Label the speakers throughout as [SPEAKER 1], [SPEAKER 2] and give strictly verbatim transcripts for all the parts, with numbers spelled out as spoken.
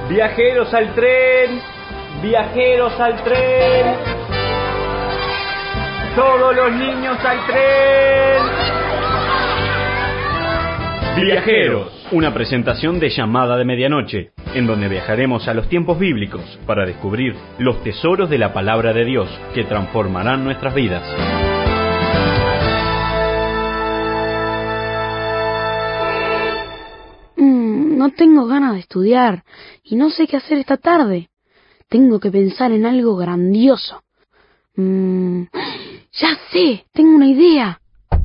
[SPEAKER 1] Viajeros al tren, viajeros al tren. Todos los niños al tren. Viajeros, una presentación de Llamada de Medianoche, en donde viajaremos a los tiempos bíblicos para descubrir los tesoros de la palabra de Dios que transformarán nuestras vidas.
[SPEAKER 2] Mm, no tengo ganas de estudiar y no sé qué hacer esta tarde. Tengo que pensar en algo grandioso. Mm, ya sé, tengo una idea.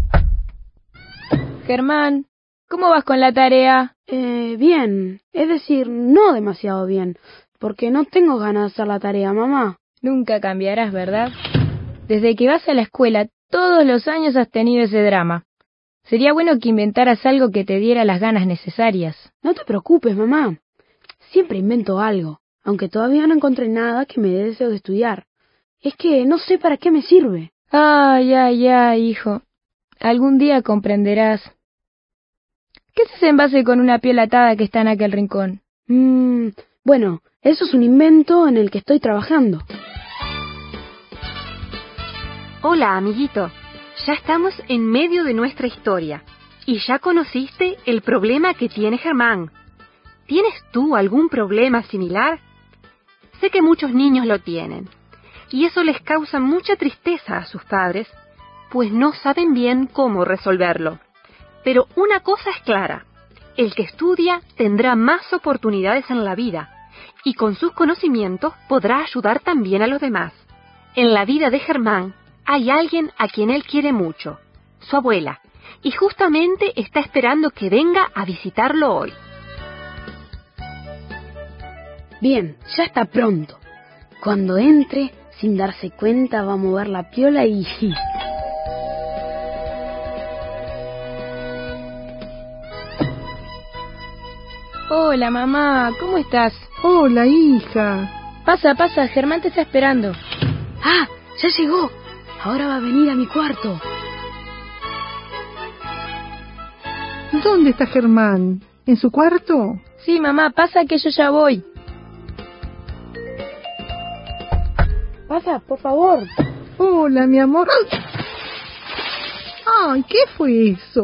[SPEAKER 3] Germán, ¿cómo vas con la tarea?
[SPEAKER 2] Eh, bien, es decir, no demasiado bien, porque no tengo ganas de hacer la tarea, mamá.
[SPEAKER 3] Nunca cambiarás, ¿verdad? Desde que vas a la escuela, todos los años has tenido ese drama. Sería bueno que inventaras algo que te diera las ganas necesarias.
[SPEAKER 2] No te preocupes, mamá. Siempre invento algo, aunque todavía no encontré nada que me dé deseo de estudiar. Es que no sé para qué me sirve.
[SPEAKER 3] Ay, ay, ay, hijo. Algún día comprenderás. ¿Qué es ese envase con una piel atada que está en aquel rincón?
[SPEAKER 2] Mm, bueno, eso es un invento en el que estoy trabajando.
[SPEAKER 4] Hola, amiguito. Ya estamos en medio de nuestra historia y ya conociste el problema que tiene Germán. ¿Tienes tú algún problema similar? Sé que muchos niños lo tienen y eso les causa mucha tristeza a sus padres, pues no saben bien cómo resolverlo. Pero una cosa es clara, el que estudia tendrá más oportunidades en la vida y con sus conocimientos podrá ayudar también a los demás. En la vida de Germán hay alguien a quien él quiere mucho, su abuela, y justamente está esperando que venga a visitarlo hoy.
[SPEAKER 2] Bien, ya está pronto. Cuando entre, sin darse cuenta, va a mover la piola y...
[SPEAKER 3] Hola, mamá, ¿cómo estás?
[SPEAKER 5] Hola, hija.
[SPEAKER 3] Pasa, pasa, Germán te está esperando.
[SPEAKER 2] ¡Ah! ¡Ya llegó! Ahora va a venir a mi cuarto.
[SPEAKER 5] ¿Dónde está Germán? ¿En su cuarto?
[SPEAKER 3] Sí, mamá, pasa que yo ya voy.
[SPEAKER 2] Pasa, por favor.
[SPEAKER 5] Hola, mi amor. ¡Ay! ¿Qué fue eso?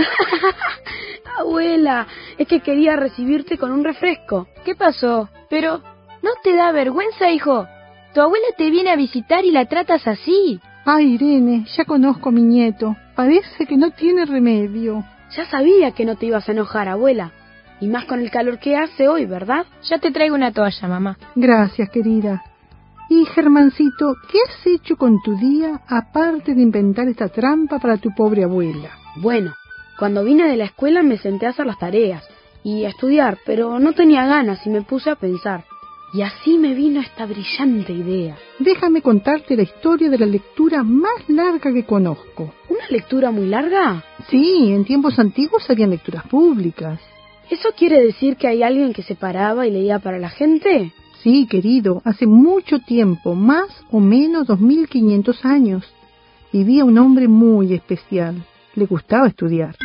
[SPEAKER 2] Abuela, es que quería recibirte con un refresco.
[SPEAKER 3] ¿Qué pasó? Pero, ¿no te da vergüenza, hijo? Tu abuela te viene a visitar y la tratas así.
[SPEAKER 5] Ay, Irene, ya conozco a mi nieto. Parece que no tiene remedio.
[SPEAKER 2] Ya sabía que no te ibas a enojar, abuela. Y más con el calor que hace hoy, ¿verdad?
[SPEAKER 3] Ya te traigo una toalla, mamá.
[SPEAKER 5] Gracias, querida. Y, Germancito, ¿qué has hecho con tu día aparte de inventar esta trampa para tu pobre abuela?
[SPEAKER 2] Bueno, cuando vine de la escuela me senté a hacer las tareas y a estudiar, pero no tenía ganas y me puse a pensar. Y así me vino esta brillante idea.
[SPEAKER 5] Déjame contarte la historia de la lectura más larga que conozco.
[SPEAKER 2] ¿Una lectura muy larga?
[SPEAKER 5] Sí, en tiempos antiguos habían lecturas públicas.
[SPEAKER 2] ¿Eso quiere decir que hay alguien que se paraba y leía para la gente?
[SPEAKER 5] Sí, querido, hace mucho tiempo, más o menos dos mil quinientos años, vivía un hombre muy especial. Le gustaba estudiar.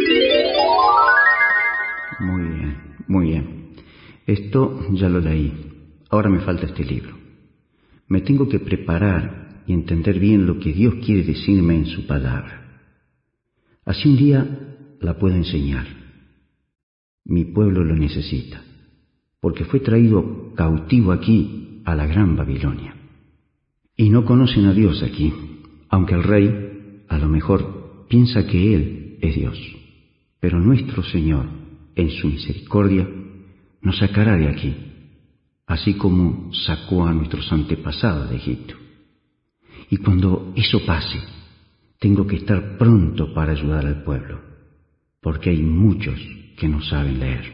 [SPEAKER 6] Muy bien, muy bien. Esto ya lo leí. Ahora me falta este libro. Me tengo que preparar y entender bien lo que Dios quiere decirme en su palabra. Así un día la puedo enseñar. Mi pueblo lo necesita, porque fue traído cautivo aquí a la gran Babilonia. Y no conocen a Dios aquí, aunque el rey a lo mejor piensa que Él es Dios. Pero nuestro Señor, en su misericordia, nos sacará de aquí, así como sacó a nuestros antepasados de Egipto. Y cuando eso pase, tengo que estar pronto para ayudar al pueblo, porque hay muchos que no saben leer.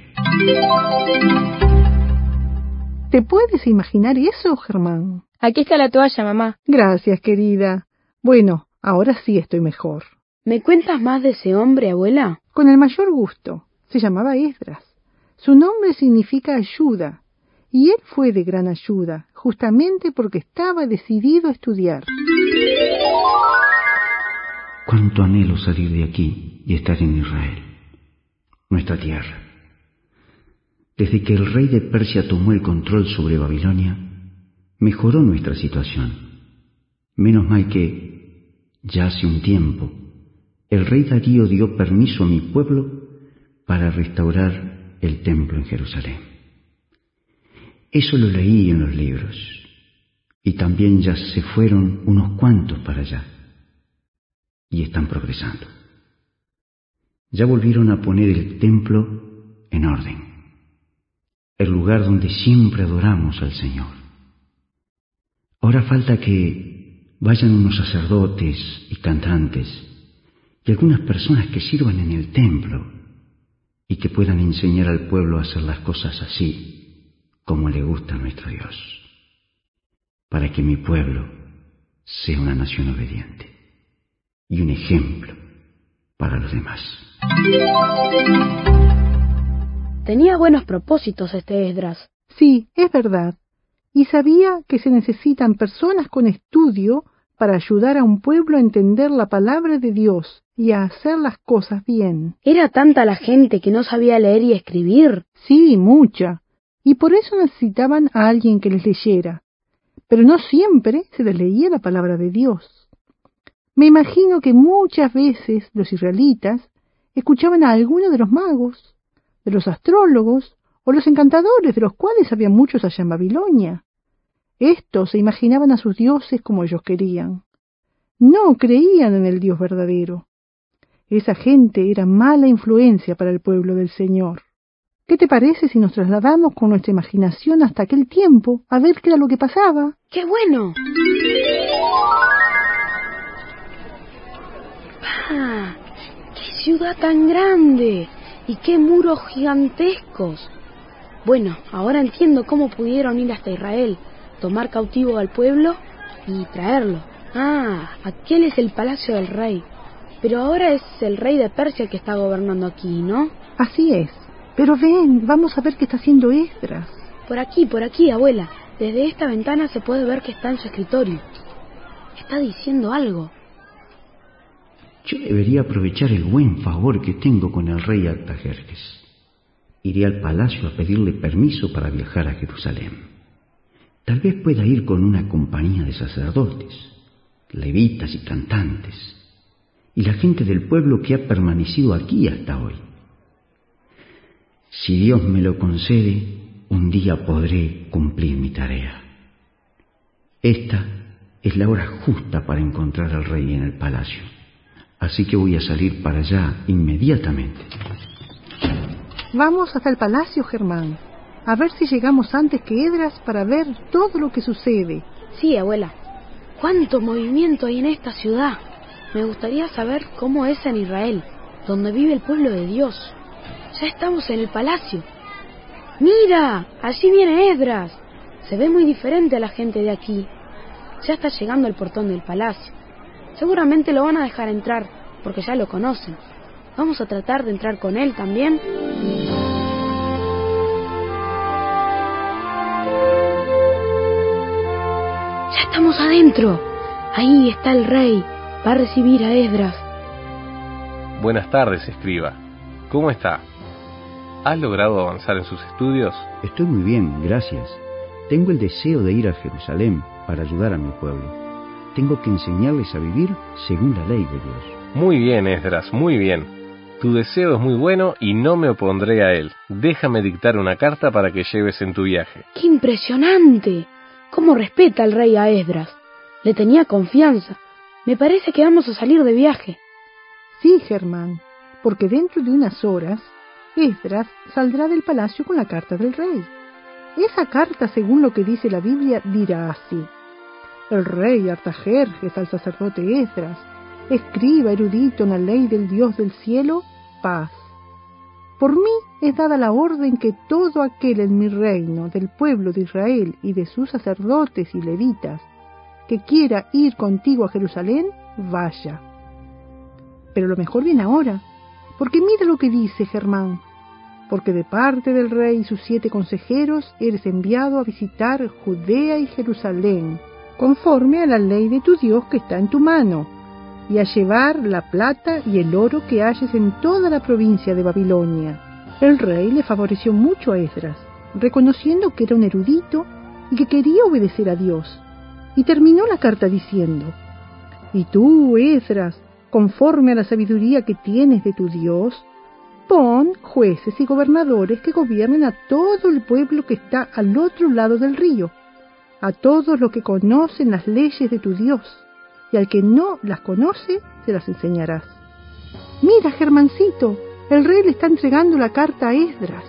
[SPEAKER 5] ¿Te puedes imaginar eso, Germán?
[SPEAKER 3] Aquí está la toalla, mamá.
[SPEAKER 5] Gracias, querida. Bueno, ahora sí estoy mejor.
[SPEAKER 2] ¿Me cuentas más de ese hombre, abuela?
[SPEAKER 5] Con el mayor gusto. Se llamaba Esdras. Su nombre significa ayuda, y él fue de gran ayuda, justamente porque estaba decidido a estudiar.
[SPEAKER 6] Cuánto anhelo salir de aquí y estar en Israel, nuestra tierra. Desde que el rey de Persia tomó el control sobre Babilonia, mejoró nuestra situación. Menos mal que, ya hace un tiempo, el rey Darío dio permiso a mi pueblo para restaurar el templo en Jerusalén. Eso lo leí en los libros, y también ya se fueron unos cuantos para allá, y están progresando. Ya volvieron a poner el templo en orden, el lugar donde siempre adoramos al Señor. Ahora falta que vayan unos sacerdotes y cantantes y algunas personas que sirvan en el templo y que puedan enseñar al pueblo a hacer las cosas así como le gusta a nuestro Dios, para que mi pueblo sea una nación obediente y un ejemplo para los demás.
[SPEAKER 2] Tenía buenos propósitos este Esdras.
[SPEAKER 5] Sí, es verdad. Y sabía que se necesitan personas con estudio para ayudar a un pueblo a entender la palabra de Dios y a hacer las cosas bien.
[SPEAKER 2] ¿Era tanta la gente que no sabía leer y escribir?
[SPEAKER 5] Sí, mucha. Y por eso necesitaban a alguien que les leyera. Pero no siempre se les leía la palabra de Dios. Me imagino que muchas veces los israelitas escuchaban a alguno de los magos, de los astrólogos o los encantadores, de los cuales había muchos allá en Babilonia. Estos se imaginaban a sus dioses como ellos querían. No creían en el Dios verdadero. Esa gente era mala influencia para el pueblo del Señor. ¿Qué te parece si nos trasladamos con nuestra imaginación hasta aquel tiempo a ver qué era lo que pasaba?
[SPEAKER 2] ¡Qué bueno! ¡Ah! ¡Qué ciudad tan grande! ¡Y qué muros gigantescos! Bueno, ahora entiendo cómo pudieron ir hasta Israel, tomar cautivo al pueblo y traerlo. Ah, aquel es el palacio del rey. Pero ahora es el rey de Persia el que está gobernando aquí, ¿no?
[SPEAKER 5] Así es. Pero ven, vamos a ver qué está haciendo Esdras.
[SPEAKER 2] Por aquí, por aquí, abuela. Desde esta ventana se puede ver que está en su escritorio. Está diciendo algo.
[SPEAKER 6] Yo debería aprovechar el buen favor que tengo con el rey Artajerjes. Iré al palacio a pedirle permiso para viajar a Jerusalén. Tal vez pueda ir con una compañía de sacerdotes, levitas y cantantes, y la gente del pueblo que ha permanecido aquí hasta hoy. Si Dios me lo concede, un día podré cumplir mi tarea. Esta es la hora justa para encontrar al rey en el palacio, así que voy a salir para allá inmediatamente.
[SPEAKER 5] Vamos hasta el palacio, Germán, a ver si llegamos antes que Esdras para ver todo lo que sucede.
[SPEAKER 2] Sí, abuela. ¿Cuánto movimiento hay en esta ciudad? Me gustaría saber cómo es en Israel, donde vive el pueblo de Dios. Ya estamos en el palacio. ¡Mira! Allí viene Esdras. Se ve muy diferente a la gente de aquí. Ya está llegando al portón del palacio. Seguramente lo van a dejar entrar, porque ya lo conocen. Vamos a tratar de entrar con él también. ¡Ya estamos adentro! Ahí está el rey. Va a recibir a Esdras.
[SPEAKER 7] Buenas tardes, escriba. ¿Cómo está? ¿Has logrado avanzar en sus estudios?
[SPEAKER 6] Estoy muy bien, gracias. Tengo el deseo de ir a Jerusalén para ayudar a mi pueblo. Tengo que enseñarles a vivir según la ley de Dios.
[SPEAKER 7] Muy bien, Esdras, muy bien. Tu deseo es muy bueno y no me opondré a él. Déjame dictar una carta para que lleves en tu viaje.
[SPEAKER 2] ¡Qué impresionante! ¿Cómo respeta el rey a Esdras? Le tenía confianza. Me parece que vamos a salir de viaje.
[SPEAKER 5] Sí, Germán, porque dentro de unas horas Esdras saldrá del palacio con la carta del rey. Esa carta, según lo que dice la Biblia, dirá así: el rey Artajerjes al sacerdote Esdras, escriba erudito en la ley del Dios del cielo, paz. Por mí es dada la orden que todo aquel en mi reino, del pueblo de Israel y de sus sacerdotes y levitas, que quiera ir contigo a Jerusalén, vaya. Pero lo mejor viene ahora, porque mira lo que dice Germán, porque de parte del rey y sus siete consejeros eres enviado a visitar Judea y Jerusalén, conforme a la ley de tu Dios que está en tu mano, y a llevar la plata y el oro que halles en toda la provincia de Babilonia, El rey le favoreció mucho a Esdras, reconociendo que era un erudito y que quería obedecer a Dios, y terminó la carta diciendo: «Y tú, Esdras, conforme a la sabiduría que tienes de tu Dios, pon jueces y gobernadores que gobiernen a todo el pueblo que está al otro lado del río, a todos los que conocen las leyes de tu Dios, y al que no las conoce, se las enseñarás». Mira, Germancito, el rey le está entregando la carta a Esdras.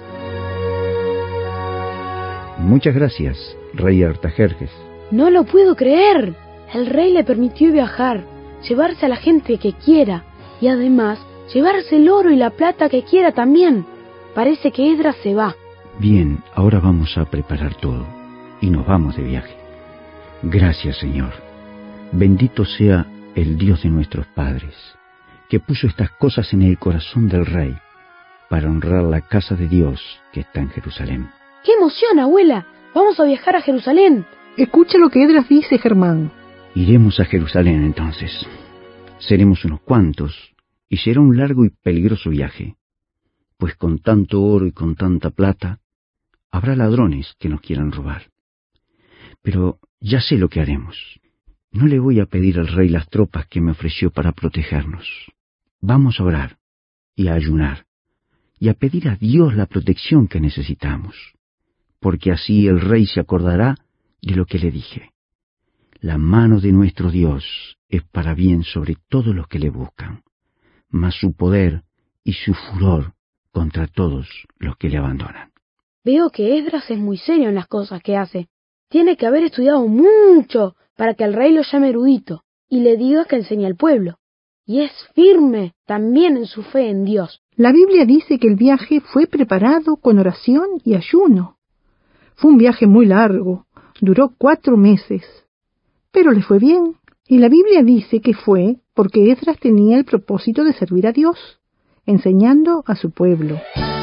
[SPEAKER 6] Muchas gracias, rey Artajerjes.
[SPEAKER 2] No lo puedo creer. El rey le permitió viajar, llevarse a la gente que quiera, y además llevarse el oro y la plata que quiera también. Parece que Esdras se va.
[SPEAKER 6] Bien, ahora vamos a preparar todo, y nos vamos de viaje. Gracias, Señor. Bendito sea el Dios de nuestros padres, que puso estas cosas en el corazón del rey, para honrar la casa de Dios que está en Jerusalén.
[SPEAKER 2] ¡Qué emoción, abuela! ¡Vamos a viajar a Jerusalén!
[SPEAKER 5] Escucha lo que Esdras dice, Germán.
[SPEAKER 6] Iremos a Jerusalén entonces. Seremos unos cuantos, y será un largo y peligroso viaje, pues con tanto oro y con tanta plata, habrá ladrones que nos quieran robar. Pero ya sé lo que haremos. No le voy a pedir al rey las tropas que me ofreció para protegernos. Vamos a orar y a ayunar, y a pedir a Dios la protección que necesitamos, porque así el rey se acordará de lo que le dije. La mano de nuestro Dios es para bien sobre todos los que le buscan, mas su poder y su furor contra todos los que le abandonan.
[SPEAKER 2] Veo que Esdras es muy serio en las cosas que hace. Tiene que haber estudiado mucho para que el rey lo llame erudito y le diga que enseñe al pueblo. Y es firme también en su fe en Dios.
[SPEAKER 5] La Biblia dice que el viaje fue preparado con oración y ayuno. Fue un viaje muy largo, duró cuatro meses, pero le fue bien. Y la Biblia dice que fue porque Esdras tenía el propósito de servir a Dios, enseñando a su pueblo.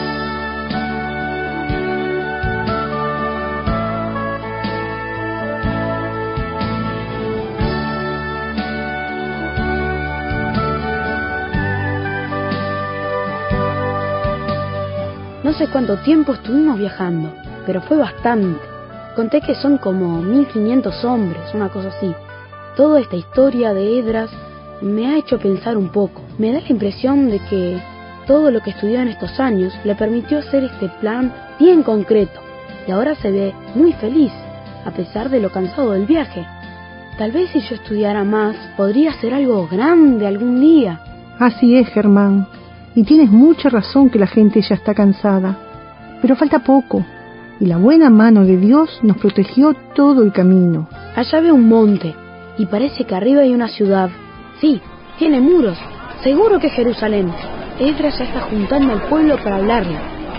[SPEAKER 2] No sé cuánto tiempo estuvimos viajando, pero fue bastante. Conté que son como mil quinientos hombres, una cosa así. Toda esta historia de Esdras me ha hecho pensar un poco. Me da la impresión de que todo lo que estudió en estos años le permitió hacer este plan bien concreto. Y ahora se ve muy feliz, a pesar de lo cansado del viaje. Tal vez si yo estudiara más, podría hacer algo grande algún día.
[SPEAKER 5] Así es, Germán. Y tienes mucha razón que la gente ya está cansada. Pero falta poco. Y la buena mano de Dios nos protegió todo el camino.
[SPEAKER 2] Allá veo un monte. Y parece que arriba hay una ciudad. Sí, tiene muros. Seguro que es Jerusalén. Esdras ya está juntando al pueblo para hablarle.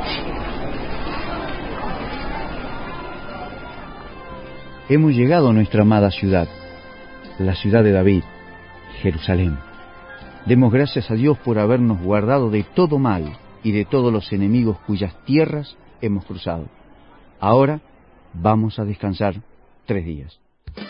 [SPEAKER 6] Hemos llegado a nuestra amada ciudad, la ciudad de David, Jerusalén. Demos gracias a Dios por habernos guardado de todo mal y de todos los enemigos cuyas tierras hemos cruzado. Ahora vamos a descansar tres días.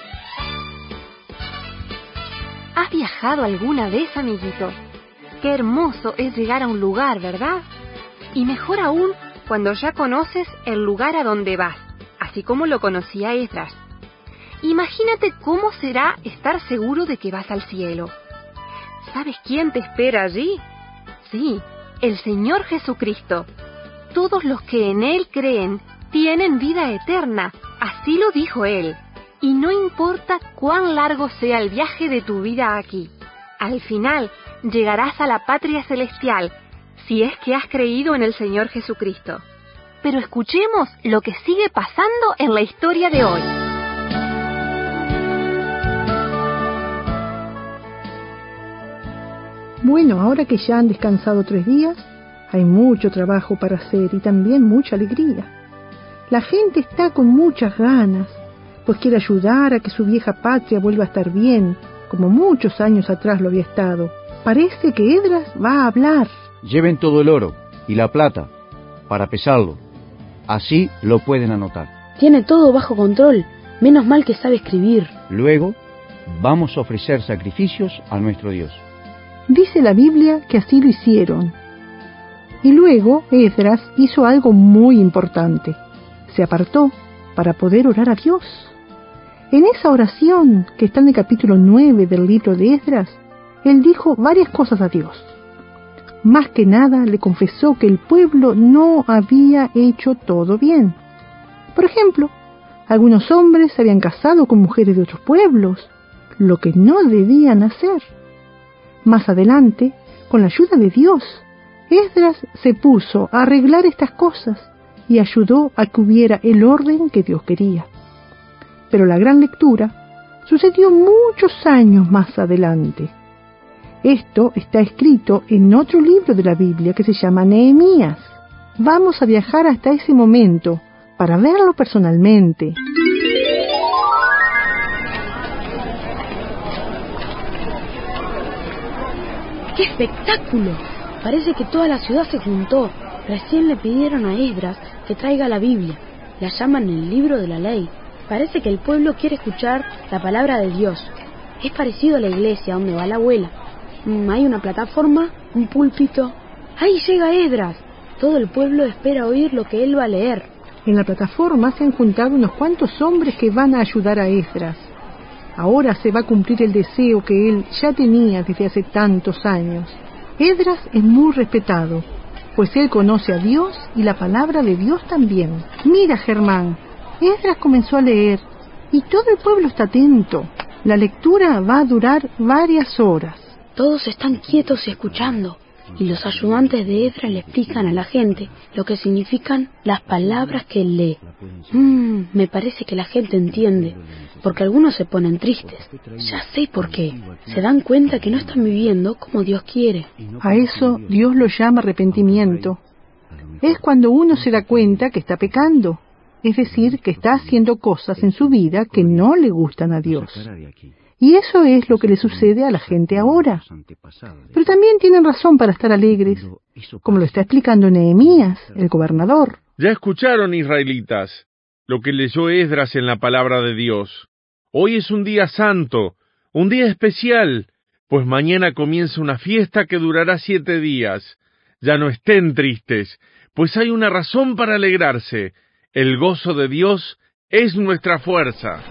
[SPEAKER 4] ¿Has viajado alguna vez, amiguito? Qué hermoso es llegar a un lugar, ¿verdad? Y mejor aún cuando ya conoces el lugar a donde vas, así como lo conocía Esdras. Imagínate cómo será estar seguro de que vas al cielo. ¿Sabes quién te espera allí? Sí, el Señor Jesucristo. Todos los que en Él creen tienen vida eterna, así lo dijo Él. Y no importa cuán largo sea el viaje de tu vida aquí, al final llegarás a la patria celestial, si es que has creído en el Señor Jesucristo. Pero escuchemos lo que sigue pasando en la historia de hoy.
[SPEAKER 5] Bueno, ahora que ya han descansado tres días, hay mucho trabajo para hacer y también mucha alegría. La gente está con muchas ganas, pues quiere ayudar a que su vieja patria vuelva a estar bien, como muchos años atrás lo había estado. Parece que Esdras va a hablar.
[SPEAKER 6] Lleven todo el oro y la plata para pesarlo. Así lo pueden anotar.
[SPEAKER 2] Tiene todo bajo control, menos mal que sabe escribir.
[SPEAKER 6] Luego vamos a ofrecer sacrificios a nuestro Dios.
[SPEAKER 5] Dice la Biblia que así lo hicieron. Y luego Esdras hizo algo muy importante. Se apartó para poder orar a Dios. En esa oración, que está en el capítulo nueve del libro de Esdras, él dijo varias cosas a Dios. Más que nada le confesó que el pueblo no había hecho todo bien. Por ejemplo, algunos hombres se habían casado con mujeres de otros pueblos, lo que no debían hacer. Más adelante, con la ayuda de Dios, Esdras se puso a arreglar estas cosas y ayudó a que hubiera el orden que Dios quería. Pero la gran lectura sucedió muchos años más adelante. Esto está escrito en otro libro de la Biblia que se llama Nehemías. Vamos a viajar hasta ese momento para verlo personalmente.
[SPEAKER 2] ¡Qué espectáculo! Parece que toda la ciudad se juntó. Recién le pidieron a Esdras que traiga la Biblia. La llaman el libro de la ley. Parece que el pueblo quiere escuchar la palabra de Dios. Es parecido a la iglesia donde va la abuela. Mm, hay una plataforma, un púlpito. ¡Ahí llega Esdras! Todo el pueblo espera oír lo que él va a leer.
[SPEAKER 5] En la plataforma se han juntado unos cuantos hombres que van a ayudar a Esdras. Ahora se va a cumplir el deseo que él ya tenía desde hace tantos años. Esdras es muy respetado, pues él conoce a Dios y la palabra de Dios también. Mira, Germán, Esdras comenzó a leer y todo el pueblo está atento. La lectura va a durar varias horas.
[SPEAKER 2] Todos están quietos y escuchando, y los ayudantes de Esdras le explican a la gente lo que significan las palabras que él lee. Mm, me parece que la gente entiende, porque algunos se ponen tristes. Ya sé por qué. Se dan cuenta que no están viviendo como Dios quiere.
[SPEAKER 5] A eso Dios lo llama arrepentimiento. Es cuando uno se da cuenta que está pecando, es decir, que está haciendo cosas en su vida que no le gustan a Dios. Y eso es lo que le sucede a la gente ahora. Pero también tienen razón para estar alegres, como lo está explicando Nehemías, el gobernador.
[SPEAKER 8] Ya escucharon, israelitas, lo que leyó Esdras en la palabra de Dios. Hoy es un día santo, un día especial, pues mañana comienza una fiesta que durará siete días. Ya no estén tristes, pues hay una razón para alegrarse. El gozo de Dios es nuestra fuerza.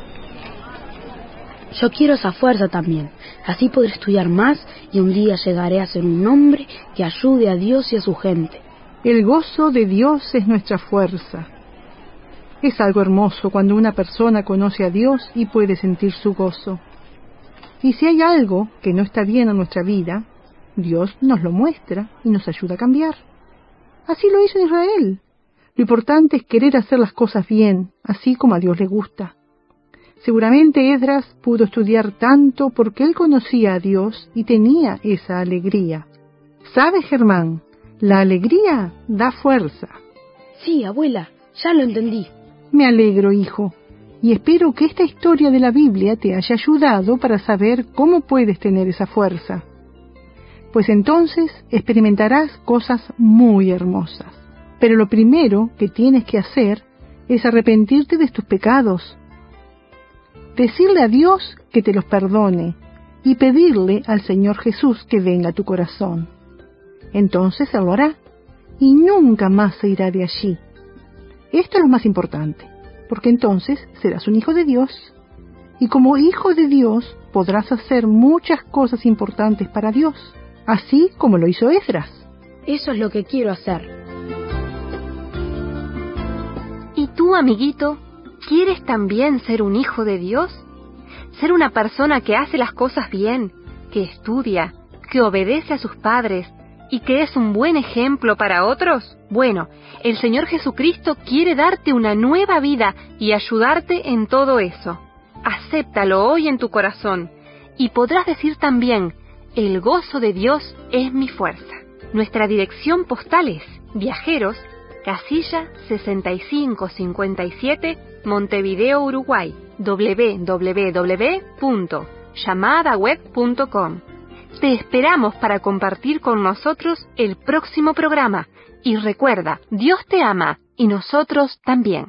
[SPEAKER 2] Yo quiero esa fuerza también. Así podré estudiar más y un día llegaré a ser un hombre que ayude a Dios y a su gente.
[SPEAKER 5] El gozo de Dios es nuestra fuerza. Es algo hermoso cuando una persona conoce a Dios y puede sentir su gozo. Y si hay algo que no está bien en nuestra vida, Dios nos lo muestra y nos ayuda a cambiar. Así lo hizo en Israel. Lo importante es querer hacer las cosas bien, así como a Dios le gusta. Seguramente Esdras pudo estudiar tanto porque él conocía a Dios y tenía esa alegría. ¿Sabes, Germán? La alegría da fuerza.
[SPEAKER 2] Sí, abuela, ya lo entendí.
[SPEAKER 5] Me alegro, hijo, y espero que esta historia de la Biblia te haya ayudado para saber cómo puedes tener esa fuerza. Pues entonces experimentarás cosas muy hermosas. Pero lo primero que tienes que hacer es arrepentirte de tus pecados, decirle a Dios que te los perdone y pedirle al Señor Jesús que venga a tu corazón. Entonces Él lo hará y nunca más se irá de allí. Esto es lo más importante, porque entonces serás un hijo de Dios y como hijo de Dios podrás hacer muchas cosas importantes para Dios, así como lo hizo Esdras.
[SPEAKER 2] Eso es lo que quiero hacer.
[SPEAKER 4] ¿Y tú, amiguito? ¿Quieres también ser un hijo de Dios? ¿Ser una persona que hace las cosas bien, que estudia, que obedece a sus padres y que es un buen ejemplo para otros? Bueno, el Señor Jesucristo quiere darte una nueva vida y ayudarte en todo eso. Acéptalo hoy en tu corazón y podrás decir también, el gozo de Dios es mi fuerza. Nuestra dirección postal es Viajeros, casilla sesenta y cinco cincuenta y siete, Montevideo, Uruguay, doble u doble u doble u punto llamada web punto com. Te esperamos para compartir con nosotros el próximo programa. Y recuerda, Dios te ama y nosotros también.